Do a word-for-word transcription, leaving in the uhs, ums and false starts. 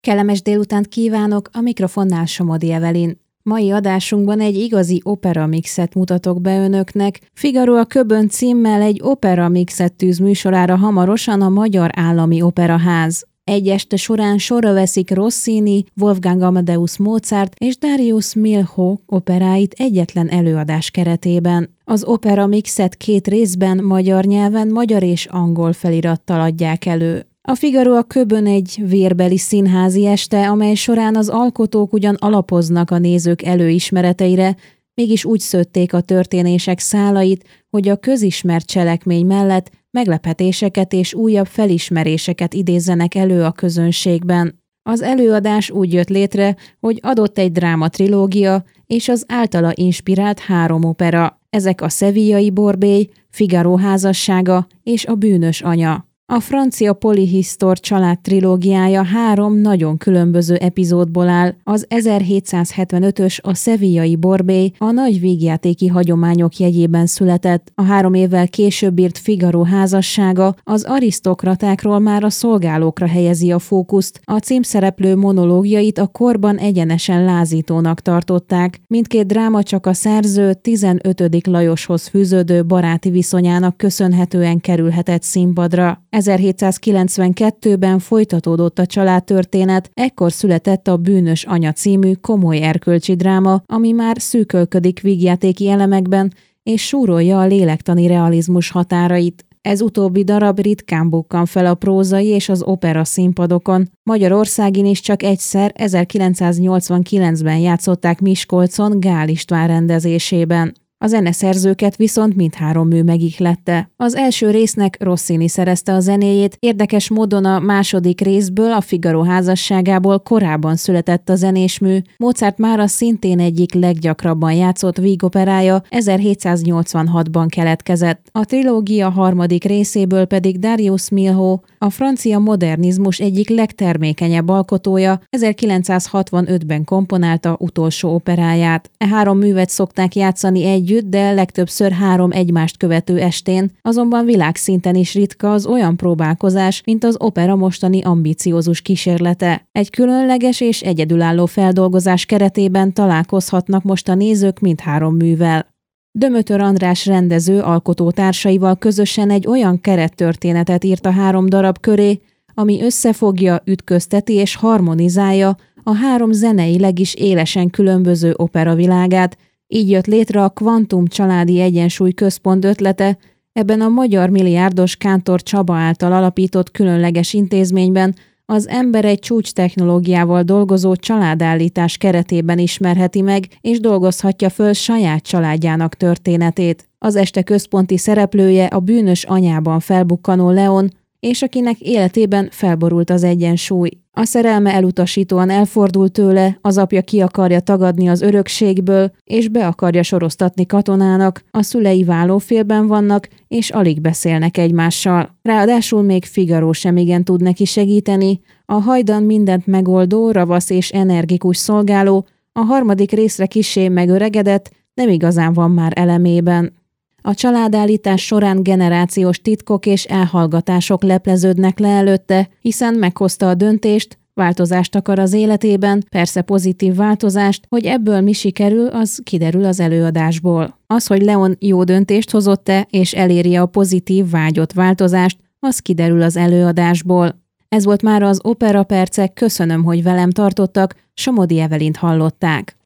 Kellemes délutánt kívánok, a mikrofonnál Somodi Evelyn. Mai adásunkban egy igazi opera mixet mutatok be önöknek. Figaro a Köbön címmel egy opera mixet tűz műsorára hamarosan a Magyar Állami Operaház. Egy este során sorra veszik Rossini, Wolfgang Amadeus Mozart és Darius Milhaud operáit egyetlen előadás keretében. Az opera mixet két részben, magyar nyelven, magyar és angol felirattal adják elő. A Figaro a Köbön egy vérbeli színházi este, amely során az alkotók ugyan alapoznak a nézők előismereteire, mégis úgy szőtték a történések szálait, hogy a közismert cselekmény mellett meglepetéseket és újabb felismeréseket idézzenek elő a közönségben. Az előadás úgy jött létre, hogy adott egy drámatrilógia és az általa inspirált három opera. Ezek a Sevillai Borbély, Figaro házassága és a Bűnös anya. A francia Polyhistor család trilógiája három nagyon különböző epizódból áll. Az ezerhétszázhetvenötös a Sevillai Borbély a nagy vígjátéki hagyományok jegyében született. A három évvel később írt Figaro házassága az arisztokratákról már a szolgálókra helyezi a fókuszt. A címszereplő monológiait a korban egyenesen lázítónak tartották. Mindkét dráma csak a szerző tizenötödik Lajoshoz fűződő baráti viszonyának köszönhetően kerülhetett színpadra. ezerhétszázkilencvenkettőben folytatódott a családtörténet, ekkor született a Bűnös anya című komoly erkölcsi dráma, ami már szűkölködik vígjátéki elemekben, és súrolja a lélektani realizmus határait. Ez utóbbi darab ritkán bukkan fel a prózai és az opera színpadokon. Magyarországon is csak egyszer ezerkilencszáznyolcvankilencben játszották Miskolcon Gál István rendezésében. A zeneszerzőket viszont mindhárom mű megihlette. Az első résznek Rossini szerezte a zenéjét, érdekes módon a második részből, a Figaro házasságából korábban született a zenésmű. Mozart mára szintén egyik leggyakrabban játszott vígoperája ezerhétszáznyolcvanhatban keletkezett. A trilógia harmadik részéből pedig Darius Milhaud, a francia modernizmus egyik legtermékenyebb alkotója, ezerkilencszázhatvanötben komponálta utolsó operáját. E három művet szokták játszani együtt, de legtöbbször három egymást követő estén, azonban világszinten is ritka az olyan próbálkozás, mint az opera mostani ambiciózus kísérlete. Egy különleges és egyedülálló feldolgozás keretében találkozhatnak most a nézők mindhárom művel. Dömötör András rendező alkotótársaival közösen egy olyan kerettörténetet írt a három darab köré, ami összefogja, ütközteti és harmonizálja a három zeneileg is élesen különböző opera világát. Így jött létre a Kvantum Családi Egyensúly Központ ötlete, ebben a magyar milliárdos Kántor Csaba által alapított különleges intézményben az ember egy csúcs technológiával dolgozó családállítás keretében ismerheti meg és dolgozhatja föl saját családjának történetét. Az este központi szereplője a bűnös anyában felbukkanó Leon, és akinek életében felborult az egyensúly. A szerelme elutasítóan elfordul tőle, az apja ki akarja tagadni az örökségből, és be akarja soroztatni katonának, a szülei válófélben vannak, és alig beszélnek egymással. Ráadásul még Figaro sem igen tud neki segíteni, a hajdan mindent megoldó, ravasz és energikus szolgáló, a harmadik részre kissé megöregedett, nem igazán van már elemében. A családállítás során generációs titkok és elhallgatások lepleződnek le előtte, hiszen meghozta a döntést, változást akar az életében, persze pozitív változást, hogy ebből mi sikerül, az kiderül az előadásból. Az, hogy Leon jó döntést hozott-e és eléri a pozitív vágyott változást, az kiderül az előadásból. Ez volt már az Opera Percek, köszönöm, hogy velem tartottak, Somodi Evelint hallották.